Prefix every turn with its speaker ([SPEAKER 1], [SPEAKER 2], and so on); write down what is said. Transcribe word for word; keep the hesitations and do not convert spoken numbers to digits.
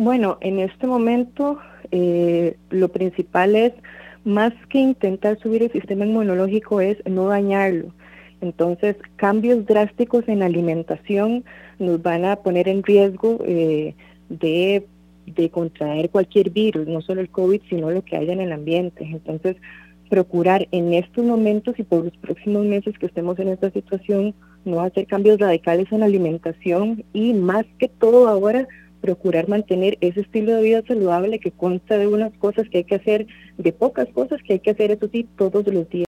[SPEAKER 1] Bueno, en este momento eh, lo principal es, más que intentar subir el sistema inmunológico, es no dañarlo. Entonces, cambios drásticos en la alimentación nos van a poner en riesgo eh, de, de contraer cualquier virus, no solo el COVID, sino lo que haya en el ambiente. Entonces, procurar en estos momentos y por los próximos meses que estemos en esta situación, no hacer cambios radicales en la alimentación y, más que todo ahora, procurar mantener ese estilo de vida saludable que consta de unas cosas que hay que hacer, de pocas cosas que hay que hacer, eso sí, todos los días.